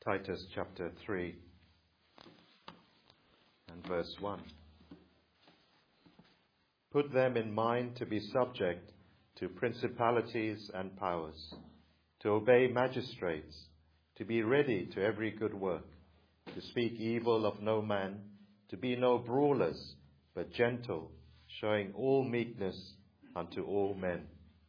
Titus chapter 3 and verse 1. Put them in mind to be subject to principalities and powers, to obey magistrates, to be ready to every good work, to speak evil of no man, to be no brawlers, but gentle, showing all meekness unto all men.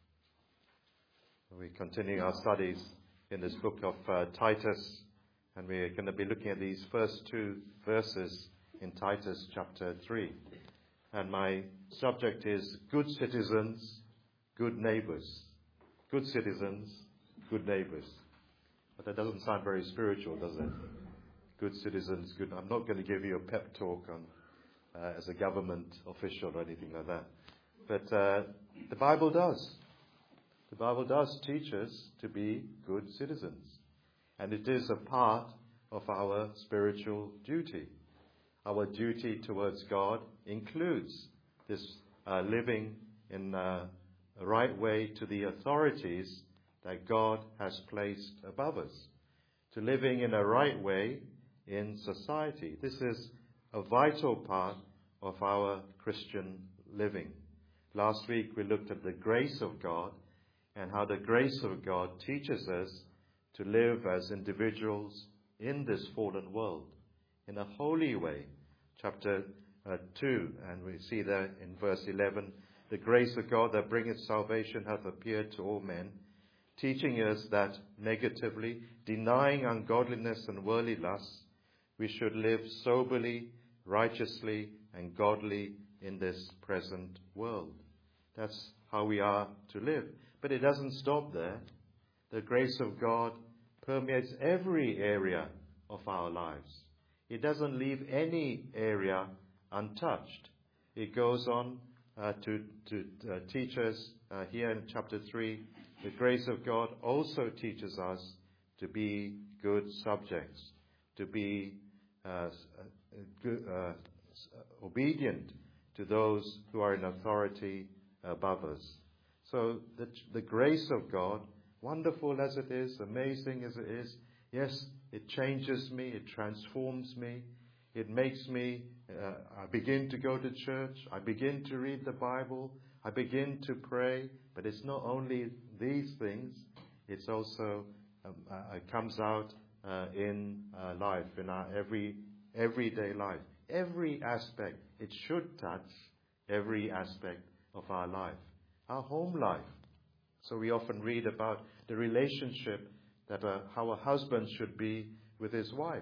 We continue our studies in this book of Titus, and we're going to be looking at these first two verses in Titus chapter 3. And my subject is good citizens, good neighbors. Good citizens, good neighbors. But that doesn't sound very spiritual, does it? Good citizens, good. I'm not going to give you a pep talk on as a government official or anything like that. But the Bible does. The Bible does teach us to be good citizens. And it is a part of our spiritual duty. Our duty towards God includes this living in a right way to the authorities that God has placed above us. To living in a right way in society. This is a vital part of our Christian living. Last week we looked at the grace of God and how the grace of God teaches us to live as individuals in this fallen world in a holy way. Chapter 2, and we see there in verse 11, the grace of God that bringeth salvation hath appeared to all men, teaching us that negatively, denying ungodliness and worldly lusts, we should live soberly, righteously, and godly in this present world. That's how we are to live. But it doesn't stop there. The grace of God permeates every area of our lives. It doesn't leave any area untouched. It goes on to teach us here in chapter 3, the grace of God also teaches us to be good subjects, to be obedient to those who are in authority above us. So the grace of God, wonderful as it is, amazing as it is, yes, it changes me, it transforms me, it makes me, I begin to go to church, I begin to read the Bible, I begin to pray, but it's not only these things, it's also, it comes out in life, in our everyday life. Every aspect, it should touch every aspect of our life. Our home life. So we often read about the relationship that how a husband should be with his wife.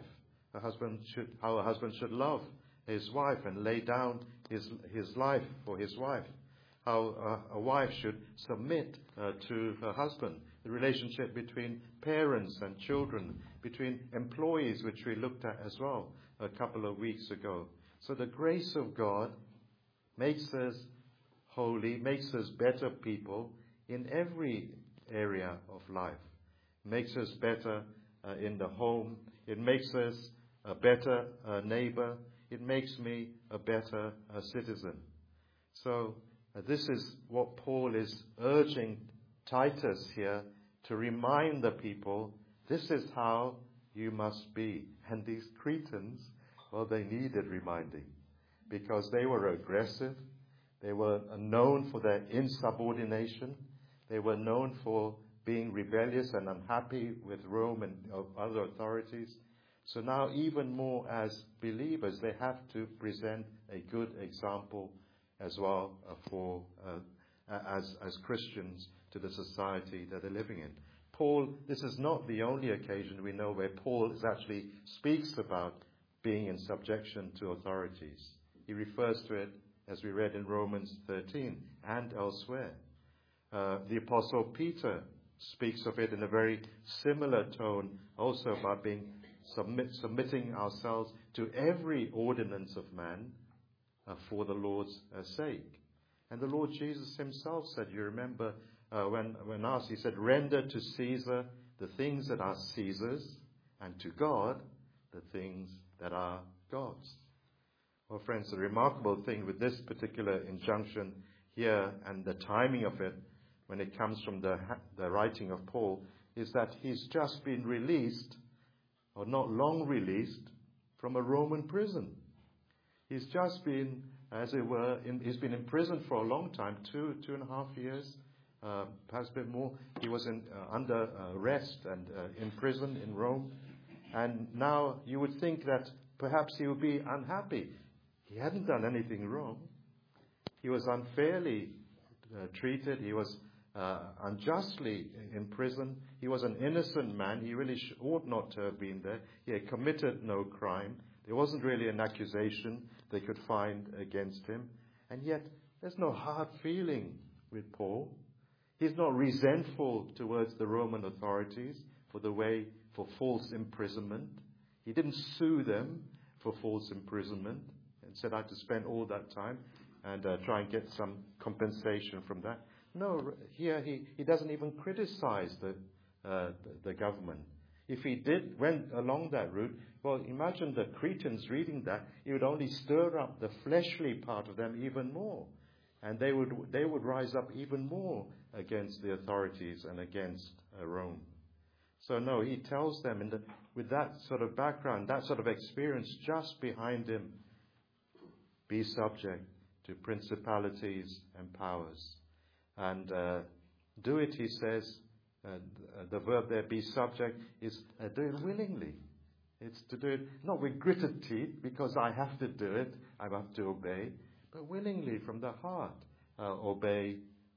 How a husband should love his wife and lay down his life for his wife. How a wife should submit to her husband. The relationship between parents and children, between employees, which we looked at as well a couple of weeks ago. So the grace of God makes us holy, makes us better people in every area of life. Makes us better in the home. It makes us a better neighbor. It makes me a better citizen. So this is what Paul is urging Titus here to remind the people, this is how you must be. And these Cretans, well, they needed reminding because they were aggressive. They were known for their insubordination. They were known for being rebellious and unhappy with Rome and other authorities. So now even more as believers, they have to present a good example as well for as Christians to the society that they're living in. Paul, this is not the only occasion we know where Paul actually speaks about being in subjection to authorities. He refers to it, as we read in Romans 13 and elsewhere. The Apostle Peter speaks of it in a very similar tone, also about being submitting ourselves to every ordinance of man for the Lord's sake. And the Lord Jesus himself said, you remember when asked, he said, render to Caesar the things that are Caesar's, and to God the things that are God's. Well, friends, the remarkable thing with this particular injunction here and the timing of it, when it comes from the writing of Paul, is that he's just been released or not long released from a Roman prison. He's just been, as it were, he's been in prison for a long time, 2.5 years, perhaps a bit more. He was under arrest and in prison in Rome. And now you would think that perhaps he would be unhappy. He hadn't done anything wrong. He was unfairly treated. He was unjustly in prison. He was an innocent man. He really ought not to have been there. He had committed no crime. There wasn't really an accusation they could find against him. And yet, there's no hard feeling with Paul. He's not resentful towards the Roman authorities for false imprisonment. He didn't sue them for false imprisonment and said, I have to spend all that time and try and get some compensation from that. No, here he doesn't even criticize the government. If he went along that route, well, imagine the Cretans reading that. It would only stir up the fleshly part of them even more. And they would rise up even more against the authorities and against Rome. So no, he tells them with that sort of background, that sort of experience just behind him, be subject to principalities and powers. And do it, he says, the verb there, be subject, is do it willingly. It's to do it not with gritted teeth, because I have to do it, I have to obey, but willingly from the heart, obey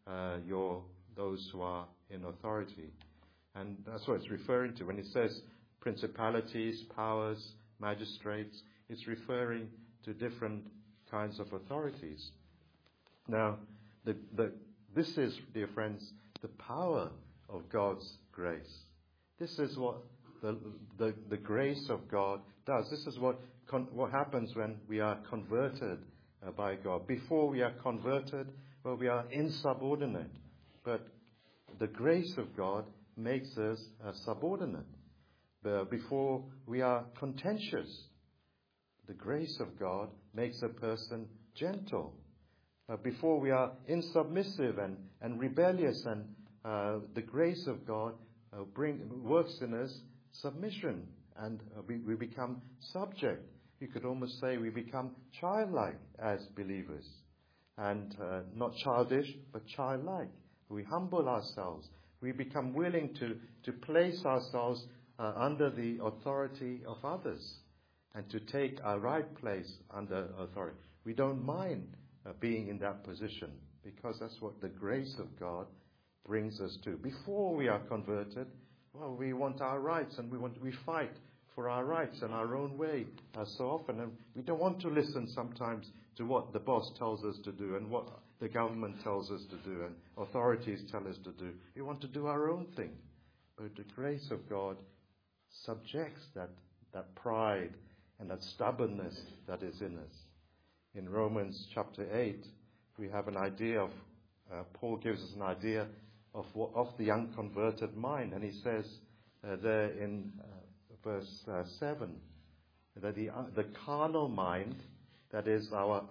those who are in authority. And that's what it's referring to. When it says principalities, powers, magistrates, it's referring to different kinds of authorities. Now, this is, dear friends, the power of God's grace. This is what the grace of God does. This is what happens when we are converted by God. Before we are converted, well, we are insubordinate. But the grace of God makes us subordinate. Before we are contentious, the grace of God makes a person gentle. Before we are insubmissive and rebellious, and the grace of God works in us submission, and we become subject. You could almost say we become childlike as believers, and not childish, but childlike. We humble ourselves. We become willing to place ourselves under the authority of others and to take our right place under authority. We don't mind being in that position, because that's what the grace of God brings us to. Before we are converted, well, we want our rights, and we fight for our rights in our own way so often. And we don't want to listen sometimes to what the boss tells us to do and what the government tells us to do and authorities tell us to do. We want to do our own thing. But the grace of God subjects that pride and that stubbornness that is in us. In Romans chapter 8, we have an idea of, Paul gives us an idea of the unconverted mind. And he says there in verse 7, that the carnal mind, that is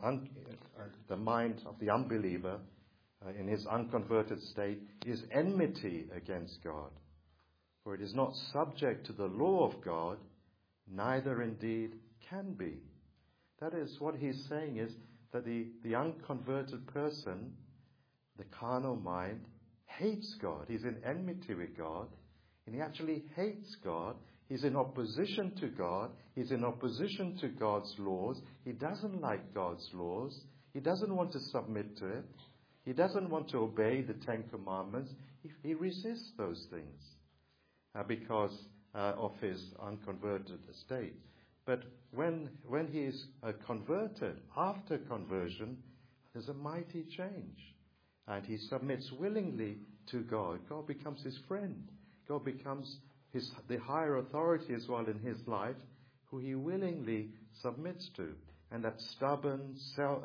the mind of the unbeliever in his unconverted state, is enmity against God. For it is not subject to the law of God, neither indeed can be. That is, what he's saying is that the unconverted person, the carnal mind, hates God. He's in enmity with God, and he actually hates God. He's in opposition to God. He's in opposition to God's laws. He doesn't like God's laws. He doesn't want to submit to it. He doesn't want to obey the Ten Commandments. He resists those things because of his unconverted state. But when he is converted, after conversion, there's a mighty change. And he submits willingly to God. God becomes his friend. God becomes the higher authority as well in his life, who he willingly submits to. And that stubborn,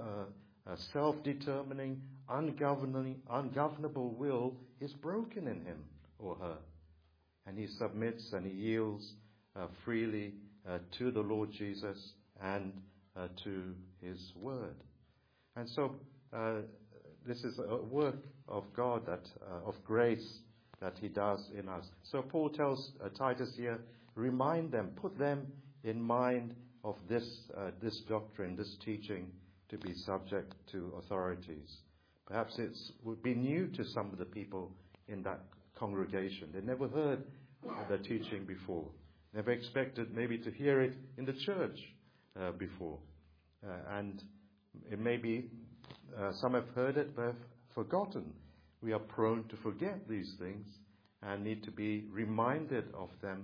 self-determining, ungovernable will is broken in him or her. And he submits and he yields freely to the Lord Jesus and to his word. And so this is a work of God, of grace that he does in us. So Paul tells Titus here, remind them, put them in mind of this doctrine, this teaching, to be subject to authorities. Perhaps it would be new to some of the people in that congregation. They never heard the teaching before. Never expected maybe to hear it in the church before. And it may be some have heard it but have forgotten. We are prone to forget these things and need to be reminded of them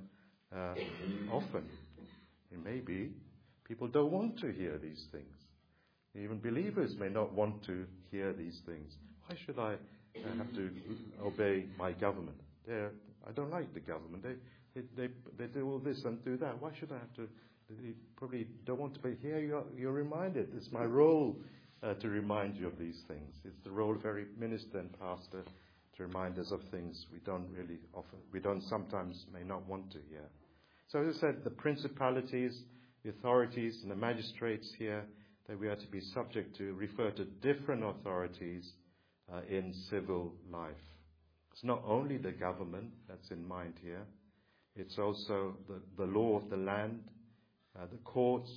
often. It may be people don't want to hear these things. Even believers may not want to hear these things. Why should I have to obey my government? I don't like the government. They do all this and do that. Why should I have to? They probably don't want to, but here you're reminded. It's my role to remind you of these things. It's the role of every minister and pastor to remind us of things we don't sometimes may not want to hear. So as I said, the principalities, the authorities, and the magistrates here that we are to be subject to refer to different authorities in civil life. It's not only the government that's in mind here. It's also the law of the land, the courts,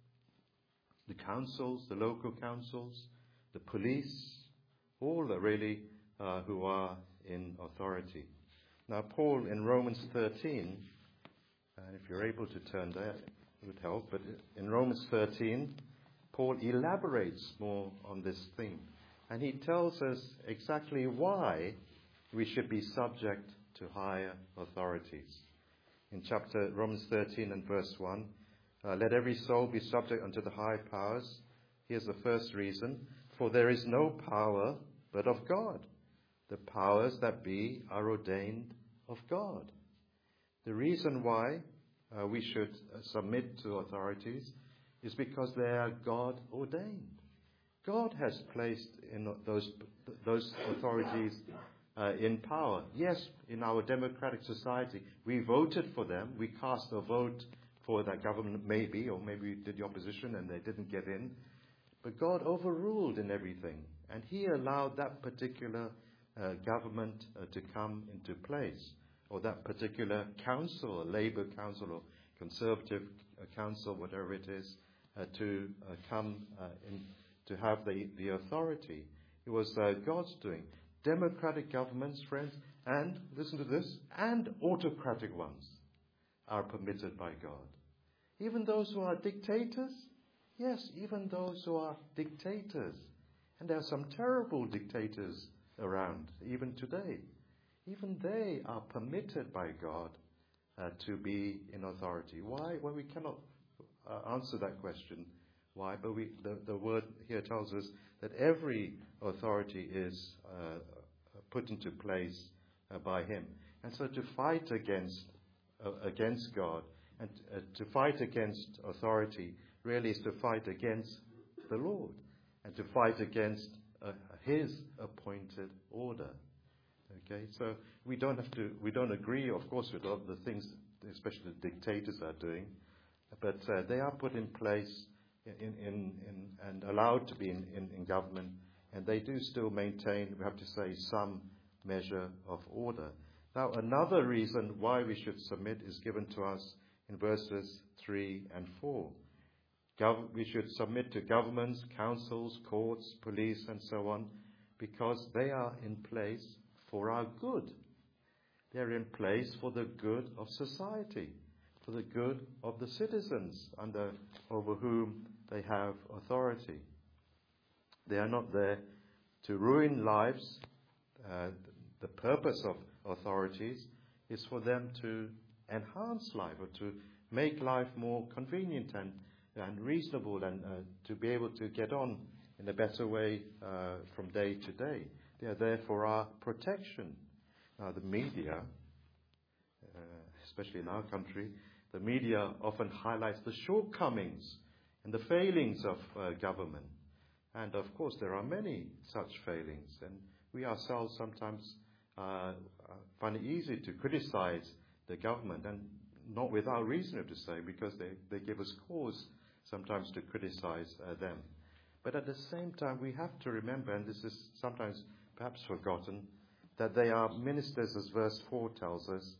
the councils, the local councils, the police, all are really who are in authority. Now, Paul in Romans 13, if you're able to turn there, it would help. But in Romans 13, Paul elaborates more on this theme. And he tells us exactly why we should be subject to higher authorities. In Romans 13 and verse 1, let every soul be subject unto the high powers. Here's the first reason. For there is no power but of God. The powers that be are ordained of God. The reason why we should submit to authorities is because they are God ordained. God has placed in those authorities in power. Yes, in our democratic society, we voted for them. We cast a vote for that government, maybe, or maybe we did the opposition and they didn't get in. But God overruled in everything, and He allowed that particular government to come into place, or that particular council, a Labour council or Conservative council, whatever it is, to come in, to have the authority. It was God's doing. Democratic governments, friends, and, listen to this, and autocratic ones are permitted by God. Even those who are dictators, yes, even those who are dictators. And there are some terrible dictators around, even today. Even they are permitted by God to be in authority. Why? Well, we cannot answer that question. Why? But the word here tells us that every authority is put into place by Him. And so to fight against God and to fight against authority really is to fight against the Lord and to fight against His appointed order. Okay, so we don't agree, of course, with all the things, especially the dictators are doing, but they are put in place and allowed to be in government, and they do still maintain, we have to say, some measure of order. Now, another reason why we should submit is given to us in verses 3 and 4. We should submit to governments, councils, courts, police, and so on, because they are in place for our good. They're in place for the good of society, for the good of the citizens over whom they have authority. They are not there to ruin lives. The purpose of authorities is for them to enhance life, or to make life more convenient and reasonable, and to be able to get on in a better way from day to day. They are there for our protection. Now, the media, especially in our country, the media often highlights the shortcomings and the failings of government. And of course, there are many such failings. And we ourselves sometimes find it easy to criticize the government, and not without reason, to say, because they give us cause sometimes to criticize them. But at the same time, we have to remember, and this is sometimes perhaps forgotten, that they are ministers, as verse 4 tells us,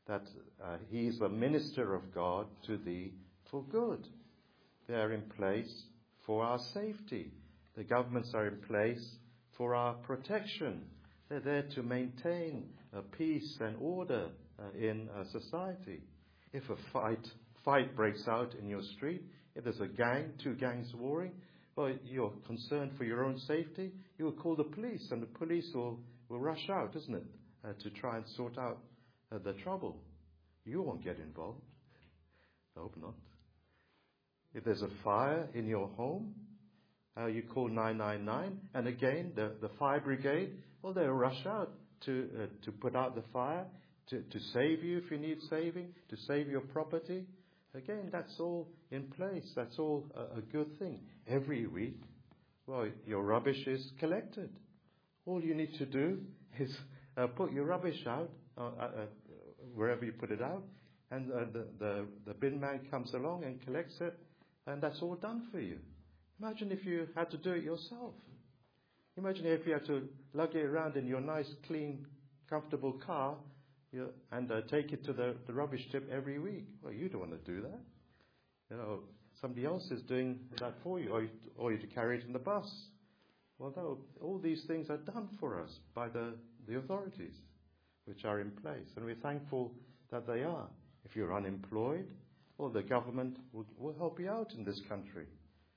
that he is a minister of God to thee for good. They are in place for our safety. The governments are in place for our protection. They're there to maintain peace and order in society. If a fight breaks out in your street, if there's a gang, two gangs warring, well, you're concerned for your own safety, you will call the police, and the police will rush out, isn't it, to try and sort out the trouble. You won't get involved. I hope not. If there's a fire in your home, you call 999, and again, the fire brigade, well, they'll rush out to put out the fire, to save you if you need saving, to save your property. Again, that's all in place. That's all a good thing. Every week, well, your rubbish is collected. All you need to do is put your rubbish out wherever you put it out, and the bin man comes along and collects it, and that's all done for you. Imagine if you had to do it yourself. Imagine if you had to lug it around in your nice, clean, comfortable car and take it to the rubbish tip every week. Well, you don't want to do that. You know, somebody else is doing that for you, or you to carry it in the bus. Well, no, all these things are done for us by the authorities, which are in place, and we're thankful that they are. If you're unemployed, well, the government will help you out in this country.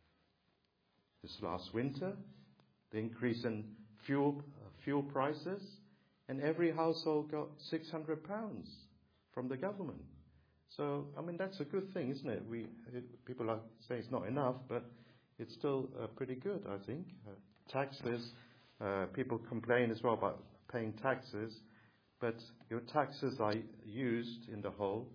This last winter, the increase in fuel prices, and every household got £600 from the government. So, I mean, that's a good thing, isn't it? People are saying it's not enough, but it's still pretty good, I think. Taxes, people complain as well about paying taxes, but your taxes are used on the whole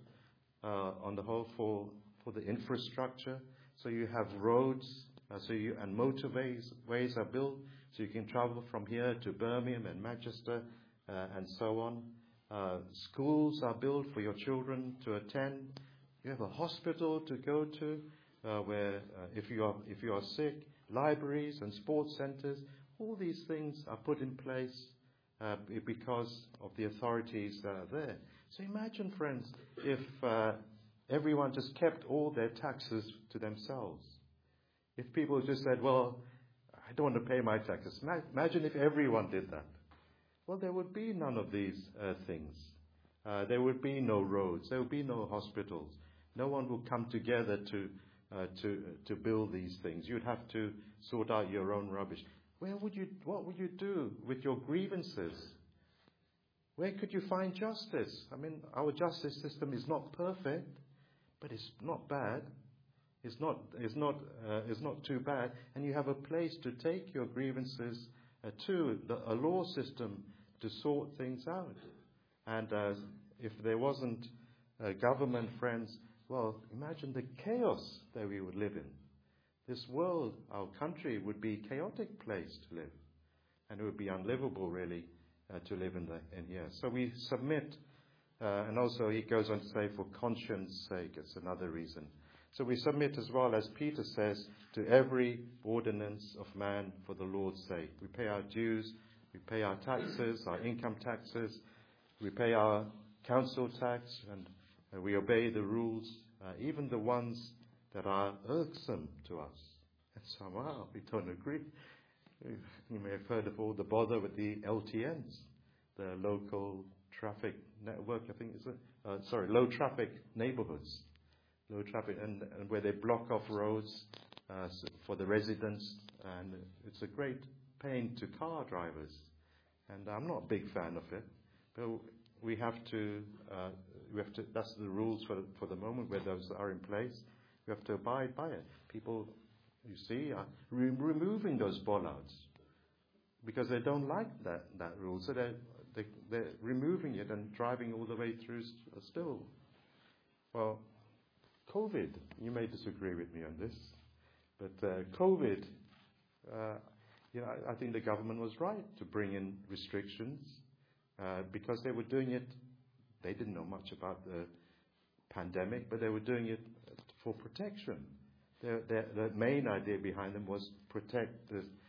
for the infrastructure. So you have roads, and motorways are built, so you can travel from here to Birmingham and Manchester and so on. Schools are built for your children to attend. You have a hospital to go to where if you are sick, libraries and sports centres. All these things are put in place because of the authorities that are there. So imagine, friends, if everyone just kept all their taxes to themselves. If people just said, well, I don't want to pay my taxes. Imagine if everyone did that. Well, there would be none of these things. There would be no roads. There would be no hospitals. No one would come together to build these things. You'd have to sort out your own rubbish. What would you do with your grievances? Where could you find justice? I mean, our justice system is not perfect, but it's not bad. It's not too bad, and you have a place to take your grievances to, a law system to sort things out. And if there wasn't government, friends, well, imagine the chaos that we would live in. This world, our country, would be a chaotic place to live, and it would be unlivable, really, to live in here. So we submit, and also he goes on to say, for conscience sake, it's another reason. So we submit as well, as Peter says, to every ordinance of man for the Lord's sake. We pay our dues, we pay our taxes, our income taxes, we pay our council tax, and we obey the rules, even the ones that are irksome to us. And somehow we don't agree. You may have heard of all the bother with the LTNs, the local traffic network, I think is it? Low traffic neighborhoods. Low traffic, and where they block off roads for the residents, and it's a great pain to car drivers. And I'm not a big fan of it, but we have to. That's the rules for the moment, where those are in place. We have to abide by it. People, you see, are removing those bollards because they don't like that rule, so they're removing it and driving all the way through still. Well, COVID, you may disagree with me on this, but COVID, I think the government was right to bring in restrictions because they were doing it. They didn't know much about the pandemic, but they were doing it for protection. The main idea behind them was protect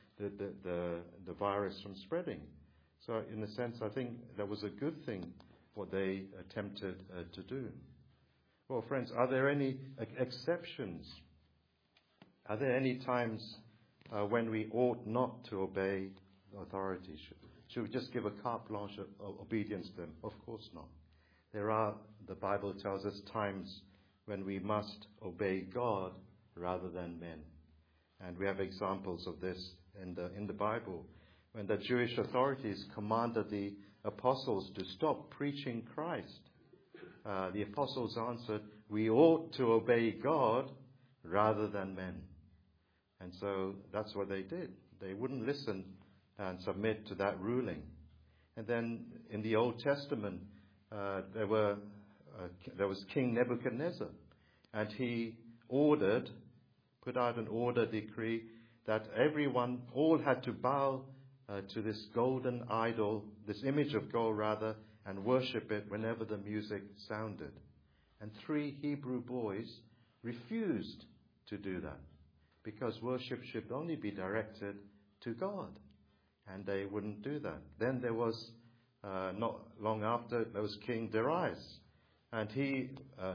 the virus from spreading. So in a sense, I think that was a good thing what they attempted to do. Well, friends, are there any exceptions? Are there any times when we ought not to obey authority? Should we just give a carte blanche of obedience to them? Of course not. There are, the Bible tells us, times when we must obey God rather than men. And we have examples of this in the Bible. When the Jewish authorities commanded the apostles to stop preaching Christ, the apostles answered, "We ought to obey God rather than men." And so that's what they did. They wouldn't listen and submit to that ruling. And then in the Old Testament, there was King Nebuchadnezzar, and he put out an order decree that all had to bow to this golden idol, this image of gold rather, and worship it whenever the music sounded. And 3 Hebrew boys refused to do that, because worship should only be directed to God, and they wouldn't do that. Then there was, not long after, there was King Darius, and he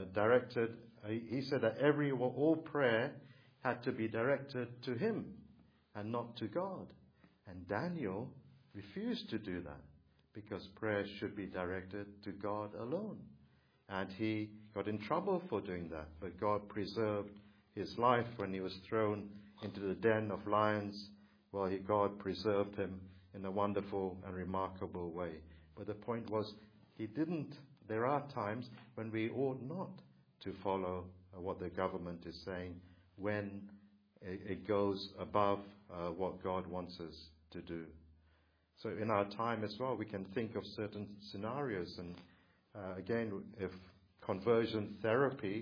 said that all prayer had to be directed to him and not to God. And Daniel refused to do that, because prayer should be directed to God alone. And he got in trouble for doing that, but God preserved his life when he was thrown into the den of lions. Well, God preserved him in a wonderful and remarkable way. But the point was, there are times when we ought not to follow what the government is saying when it goes above what God wants us to do. So in our time as well, we can think of certain scenarios. And again, if conversion therapy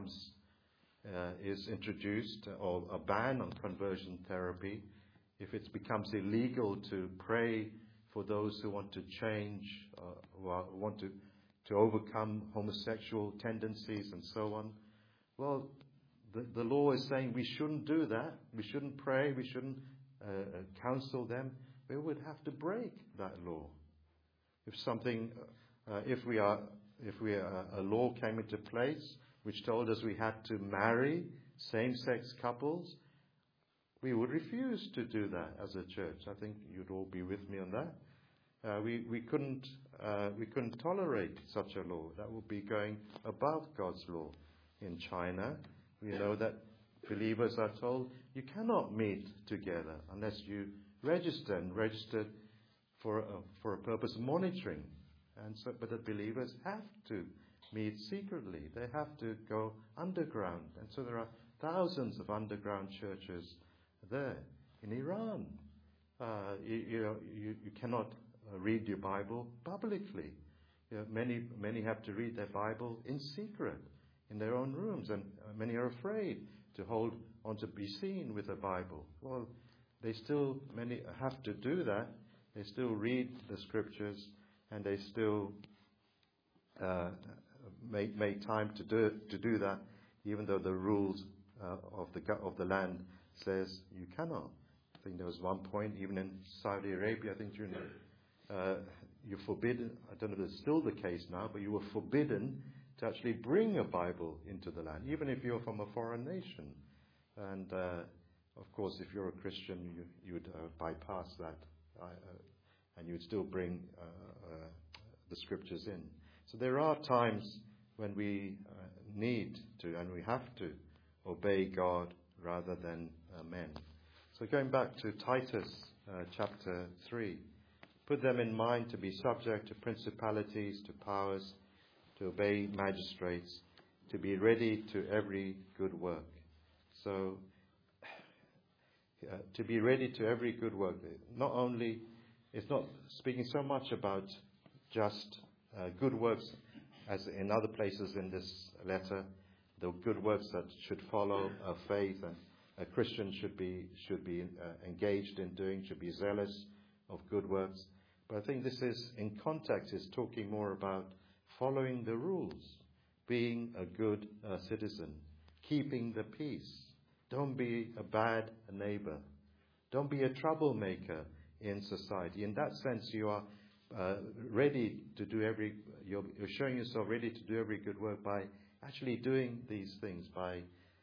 is introduced, or a ban on conversion therapy, if it becomes illegal to pray for those who want to change, who want to overcome homosexual tendencies and so on, well, the law is saying we shouldn't do that. We shouldn't pray. We shouldn't counsel them. We would have to break that law. If a law came into place which told us we had to marry same-sex couples, we would refuse to do that as a church. I think you'd all be with me on that. We couldn't tolerate such a law. That would be going above God's law. In China, we know that believers are told you cannot meet together unless you register for a purpose of monitoring. But the believers have to meet secretly. They have to go underground. And so there are thousands of underground churches there. In Iran, you cannot read your Bible publicly. Many have to read their Bible in secret in their own rooms, and many are afraid to hold on to be seen with a Bible. Well, many have to do that. They still read the scriptures, and they still make time to do that, even though the rules of the land says you cannot. I think there was one point, even in Saudi Arabia, I think during you're forbidden. I don't know if it's still the case now, but you were forbidden to actually bring a Bible into the land, even if you're from a foreign nation. And of course, if you're a Christian, you would bypass that, and you would still bring the scriptures in. So there are times when we need to, and we have to, obey God rather than men. So going back to Titus chapter 3, put them in mind to be subject to principalities, to powers, to obey magistrates, to be ready to every good work. So, to be ready to every good work. It's not speaking so much about just good works as in other places in this letter, the good works that should follow faith, and a Christian should be engaged in doing, should be zealous of good works. But I think this is, in context, is talking more about following the rules, being a good citizen, keeping the peace. Don't be a bad neighbor. Don't be a troublemaker in society. In that sense, you are ready to do you're showing yourself ready to do every good work by actually doing these things, by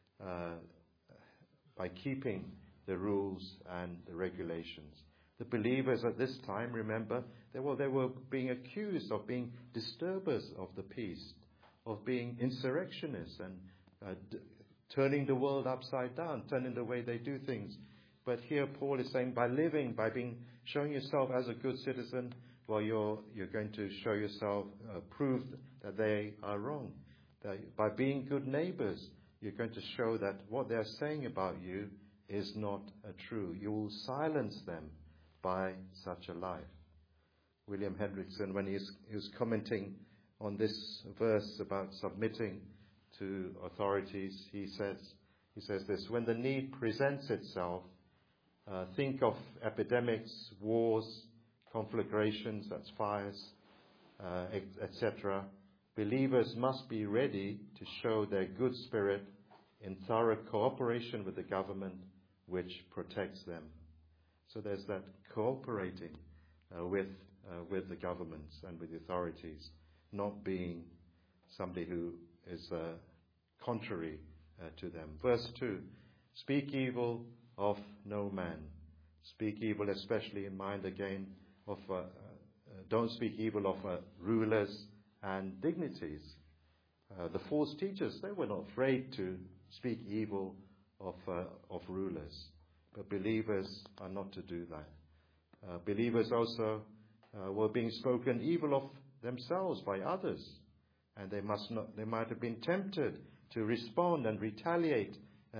keeping the rules and the regulations. The believers at this time, remember, they were being accused of being disturbers of the peace, of being insurrectionists and turning the world upside down, turning the way they do things. But here Paul is saying, by showing yourself as a good citizen, well, you're going to show yourself, prove that they are wrong. That by being good neighbors, you're going to show that what they're saying about you is not true. You will silence them by such a life. William Hendrickson, when he was commenting on this verse about submitting to authorities, he says this: when the need presents itself, think of epidemics, wars, conflagrations, that's fires, etc. Believers must be ready to show their good spirit in thorough cooperation with the government which protects them. So there's that cooperating with the governments and with the authorities, not being somebody who is contrary to them. Verse 2, speak evil of no man. Speak evil, especially in mind again, of don't speak evil of rulers and dignitaries. The false teachers, they were not afraid to speak evil of rulers, but believers are not to do that. Believers also were being spoken evil of themselves by others, and they might have been tempted to respond and retaliate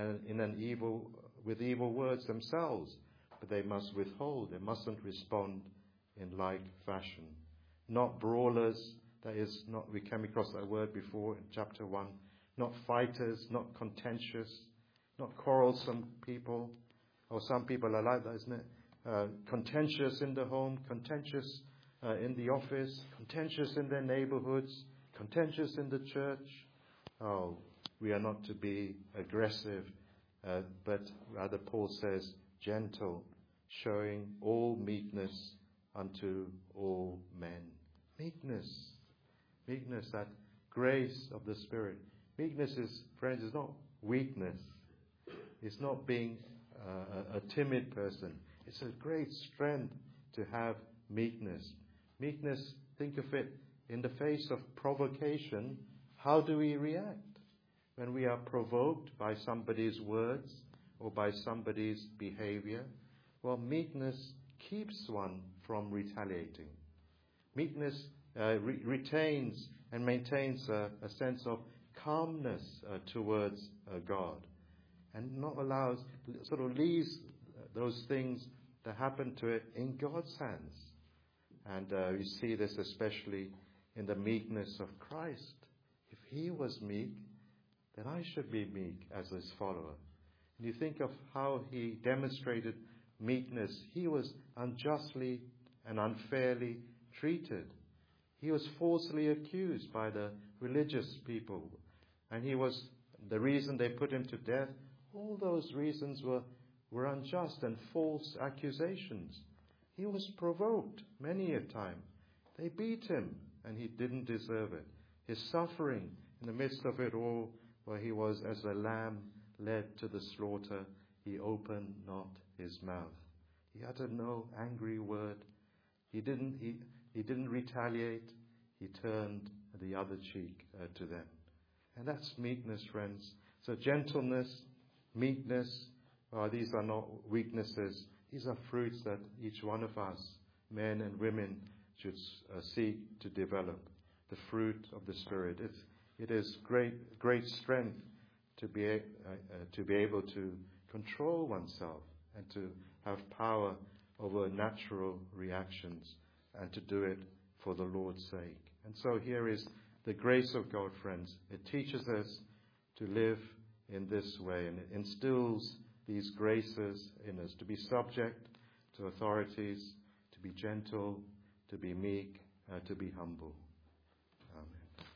with evil words themselves, but they must withhold. They mustn't respond in like fashion. Not brawlers. We came across that word before in chapter 1. Not fighters, not contentious, not quarrelsome people. Or some people are like that, isn't it? Contentious in the home, contentious in the office, contentious in their neighborhoods, contentious in the church. Oh, we are not to be aggressive, but rather Paul says gentle, showing all meekness unto all men. Meekness, that grace of the Spirit. Meekness is, friends, is not weakness. It's not being a timid person. It's a great strength to have meekness. Meekness, think of it, in the face of provocation, how do we react? When we are provoked by somebody's words or by somebody's behavior, well, meekness keeps one from retaliating. Meekness retains and maintains a sense of calmness towards God, and not leaves those things that happen to it in God's hands. And we see this especially in the meekness of Christ. If he was meek, then I should be meek as his follower. And you think of how he demonstrated meekness. He was unjustly and unfairly treated. He was falsely accused by the religious people, and he was the reason they put him to death. All those reasons were unjust and false accusations. He was provoked many a time. They beat him, and he didn't deserve it. His suffering in the midst of it all, where he was as a lamb led to the slaughter, he opened not his mouth. He uttered no angry word. He didn't retaliate. He turned the other cheek to them. And that's meekness, friends. So gentleness, meekness, these are not weaknesses. These are fruits that each one of us, men and women, should seek to develop. The fruit of the Spirit. It is great strength to be able to control oneself and to have power over natural reactions, and to do it for the Lord's sake. And so here is the grace of God, friends. It teaches us to live in this way, and it instills these graces in us, to be subject to authorities, to be gentle, to be meek, to be humble. Amen.